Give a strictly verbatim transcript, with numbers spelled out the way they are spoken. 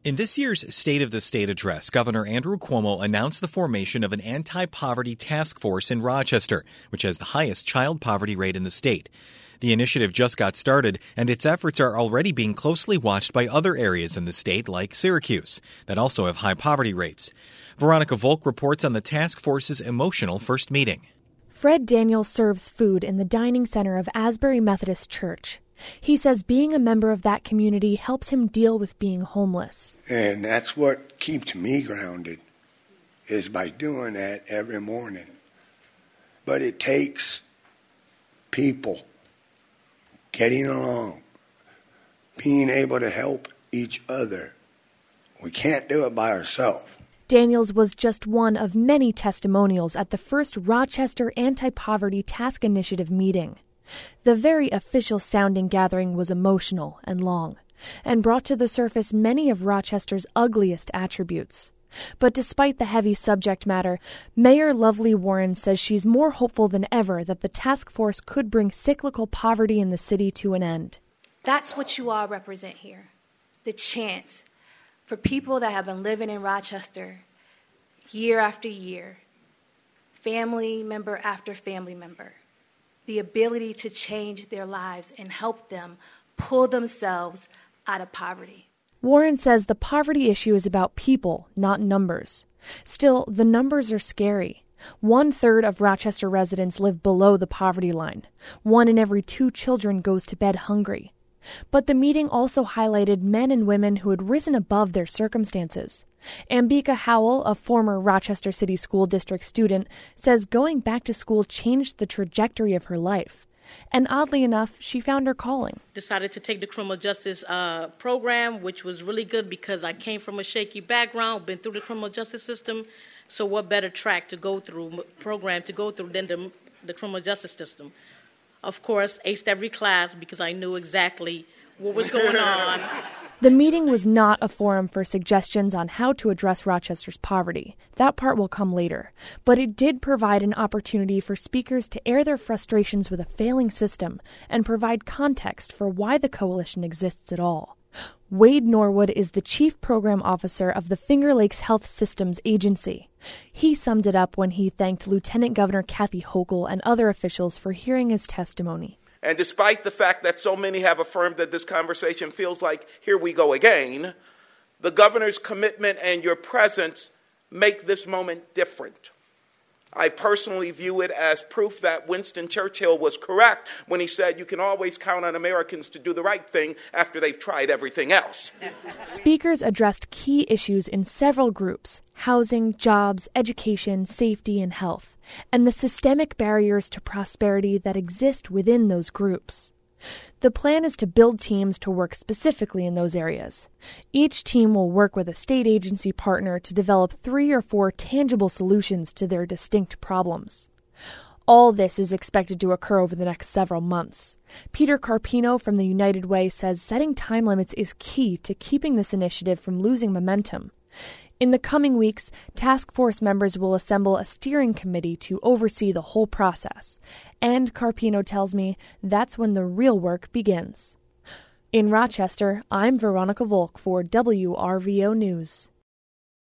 In this year's State of the State address, Governor Andrew Cuomo announced the formation of an anti-poverty task force in Rochester, which has the highest child poverty rate in the state. The initiative just got started, and its efforts are already being closely watched by other areas in the state, like Syracuse, that also have high poverty rates. Veronica Volk reports on the task force's emotional first meeting. Fred Daniel serves food in the dining center of Asbury Methodist Church. He says being a member of that community helps him deal with being homeless. And that's what keeps me grounded, is by doing that every morning. But it takes people getting along, being able to help each other. We can't do it by ourselves. Daniels was just one of many testimonials at the first Rochester Anti-Poverty Task Initiative meeting. The very official-sounding gathering was emotional and long, and brought to the surface many of Rochester's ugliest attributes. But despite the heavy subject matter, Mayor Lovely Warren says she's more hopeful than ever that the task force could bring cyclical poverty in the city to an end. That's what you all represent here, the chance for people that have been living in Rochester year after year, family member after family member, the ability to change their lives and help them pull themselves out of poverty. Warren says the poverty issue is about people, not numbers. Still, the numbers are scary. One-third of Rochester residents live below the poverty line. One in every two children goes to bed hungry. But the meeting also highlighted men and women who had risen above their circumstances. Ambika Howell, a former Rochester City School District student, says going back to school changed the trajectory of her life. And oddly enough, she found her calling. Decided to take the criminal justice uh, program, which was really good because I came from a shaky background, been through the criminal justice system. So what better track to go through, program to go through than the, the criminal justice system? Of course, aced every class because I knew exactly what was going on. The meeting was not a forum for suggestions on how to address Rochester's poverty. That part will come later. But it did provide an opportunity for speakers to air their frustrations with a failing system and provide context for why the coalition exists at all. Wade Norwood is the chief program officer of the Finger Lakes Health Systems Agency. He summed it up when he thanked Lieutenant Governor Kathy Hochul and other officials for hearing his testimony. And despite the fact that so many have affirmed that this conversation feels like, here we go again, the governor's commitment and your presence make this moment different. I personally view it as proof that Winston Churchill was correct when he said you can always count on Americans to do the right thing after they've tried everything else. Speakers addressed key issues in several groups: housing, jobs, education, safety, and health, and the systemic barriers to prosperity that exist within those groups. The plan is to build teams to work specifically in those areas. Each team will work with a state agency partner to develop three or four tangible solutions to their distinct problems. All this is expected to occur over the next several months. Peter Carpino from the United Way says setting time limits is key to keeping this initiative from losing momentum. In the coming weeks, task force members will assemble a steering committee to oversee the whole process. And Carpino tells me that's when the real work begins. In Rochester, I'm Veronica Volk for W R V O News.